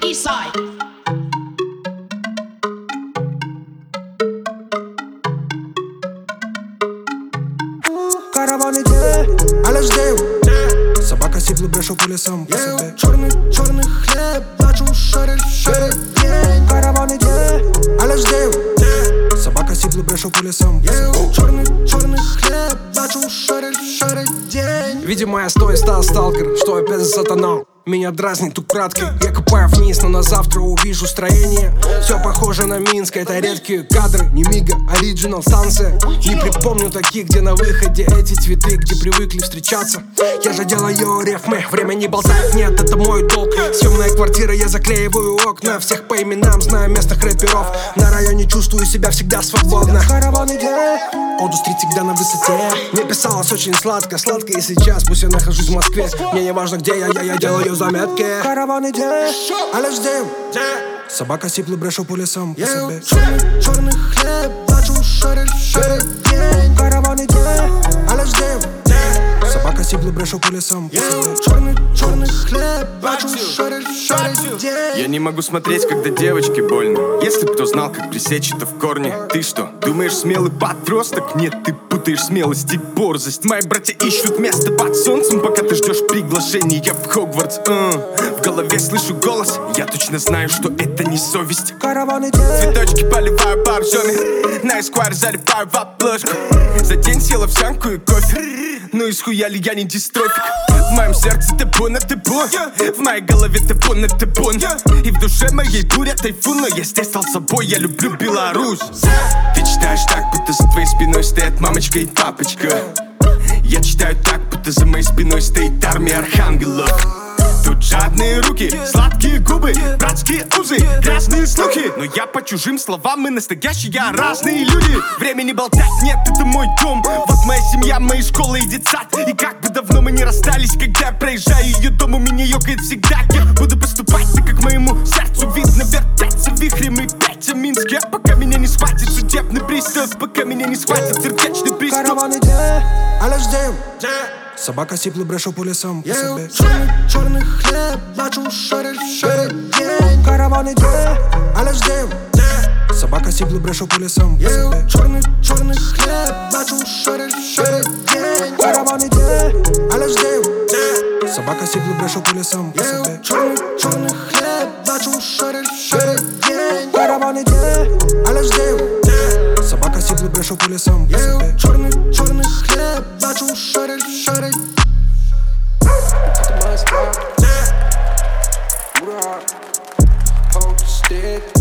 Eastside. Караван иде, але ждем. Собака сипло брешу по лесам по себе. Черный хлеб, плачу шарик день. Караван иде, але ждем. Собака сипло брешу по лесам по себе. Черный хлеб, плачу шарик день. Видимо, я стал сталкер, что опять засатанал. Меня дразнит украдкой, я копаю вниз, но на завтра увижу строение. Все похоже на Минск, это редкие кадры. Не Мига, оригинал станция. Не припомню таких, где на выходе эти цветы, где привыкли встречаться. Я же делаю рифмы, время не болтает, нет, это мой долг. Съемная квартира, я заклеиваю окна. Всех по именам, знаю местных рэперов. На районе чувствую себя всегда свободно. Караван идет, Оду-стрит всегда на высоте. Мне писалось очень сладко и сейчас, пусть я нахожусь в Москве. Мне не важно где я делаю заметки. Караван идет, але ждем. Собака сипло брешу по лесам по себе. Черный хлеб, плачу шарик день. Караван идет, але ждем. Собака сипло брешу по лесам по себе. Черный хлеб, плачу шарик день. Я не могу смотреть, когда девочке больно. Если б кто знал, как пресечь это в корне. Ты что, думаешь, смелый подросток? Нет, ты путаешь смелость и борзость. Мои братья ищут место под солнцем, пока ты ждешь приглашения в Хогвартс. В голове слышу голос, я точно знаю, что это не совесть. Караван идет, цветочки поливаю боржоми, на эсквайр залипаю в обложку. За день съел овсянку и кофе. Ну и схуяли я не дистрофик. В моем сердце ты бон, в моей голове ты бон. И в душе моей буря тайфун, но я здесь стал собой, я люблю Беларусь. Ты читаешь так, будто за твоей спиной стоят мамочка и папочка. Я читаю так, будто за моей спиной стоит армия архангелов. Тут жадные руки, сладкие губы, братские узы, грязные слухи. Но я по чужим словам, мы настоящие разные люди. Времени болтать нет, это мой дом. Вот моя семья, моя школа и детсад. И как бы давно мы не расстались, когда я проезжаю ее дом, у меня ёкает всегда. Я буду поступать так, как моему сердцу видно. Вертеться вихрем и пять в Минске, пока меня не схватит судебный приступ. Пока меня не схватит сердечный приступ. Караван идет, але ждем. Собака сипло брешу по лесам по себе. Черный хлеб, плачу шарик день. Караван идет, але ждем. Собака сипло брешу по лесам по себе. Черный хлеб, плачу шарик день. Караван идет, але ждем. Собака сипло брешу по лесам по себе. Черный хлеб, плачу шарик день. Караван идет, але ждем. Собака сипло брешу по лесам по себе. Черный хлеб, плачу шарик Stick